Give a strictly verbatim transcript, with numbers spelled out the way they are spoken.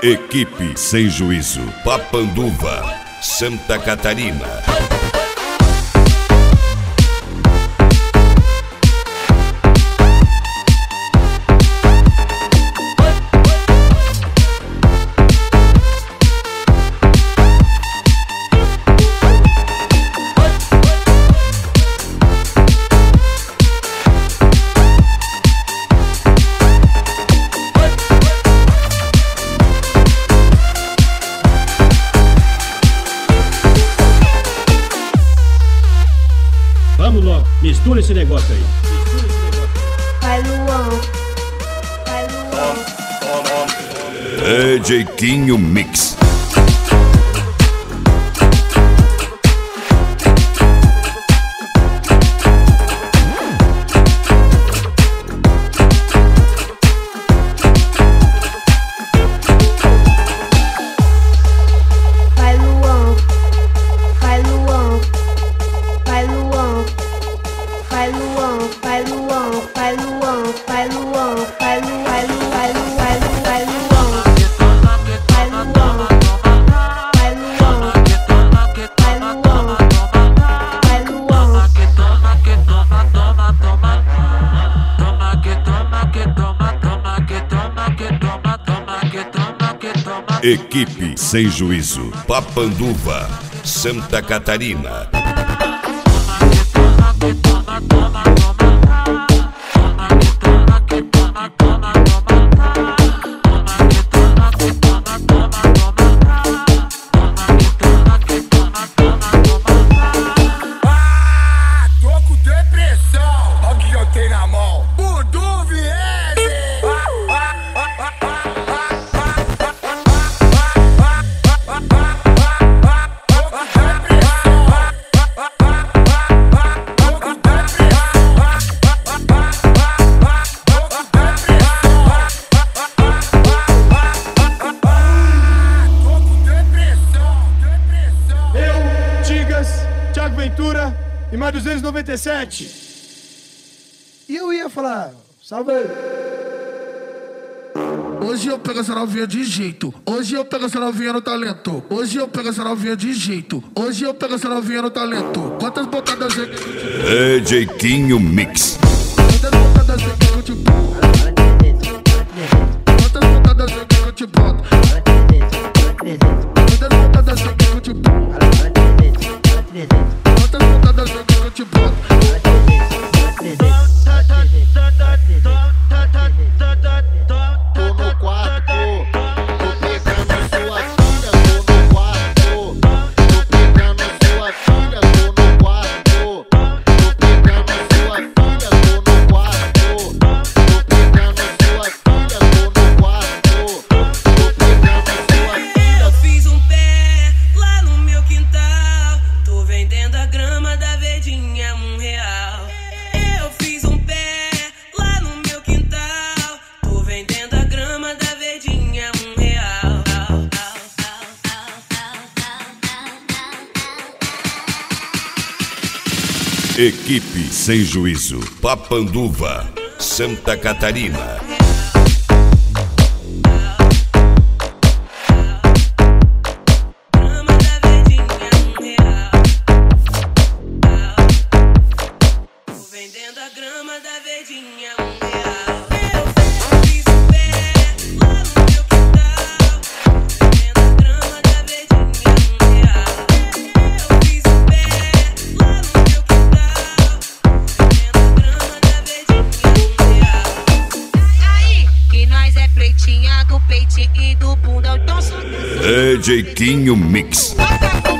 Equipe Sem Juízo, Papanduva, Santa Catarina. Vamos logo, mistura esse negócio aí. Vai, Luan. Vai, Luan. D J Quinho Mix. Vai, Luan. Vai, Luan. Vai, Luan. Vai, Luan. Vai, Luan. Vai, Luan. Vai, Luan. Vai, Lu, vai, Lu, vai, Lu, vai, Lu, vai, Luan. Vai, Luan. Vai, Luan. Vai, Luan. Vai, Luan. Equipe Sem Juízo, Papanduva, Santa Catarina. Thiago Ventura e mais duzentos e noventa e sete. E eu ia falar, salve aí. Hoje eu pego essa novinha de jeito. Hoje eu pego essa novinha no talento. Hoje eu pego essa novinha de jeito. Hoje eu pego essa novinha no talento. Quantas bocadas é que D J Quinho Mix. Quantas bocadas é que eu te boto? Quantas bocadas é que eu te boto? Quantas bocadas é que eu te boto? Quantas bocadas é que eu te boto? Tô no quarto, tô pegando sua filha, tô no quarto, tô pegando sua filha, tô no quarto, tô pegando sua filha, tô no quarto, tô pegando sua filha, tô no quarto, tô pegando sua filha. Eu fiz um pé lá no meu quintal, tô vendendo a grama da verdinha um real. Eu fiz um pé lá no meu quintal, tô vendendo a grama da verdinha um real. Equipe Sem Juízo, Papanduva, Santa Catarina. Grama da verdinha um real. Tô vendendo a grama da verdinha um real. Eu fiz um pé lá no meu quintal, tô vendendo a grama da verdinha um real. Eu fiz um pé lá no meu quintal, tô vendendo a grama da verdinha um real. Aí, que nós é pretinha do peitinho e do bundão, então só D J Quinho Mix. bota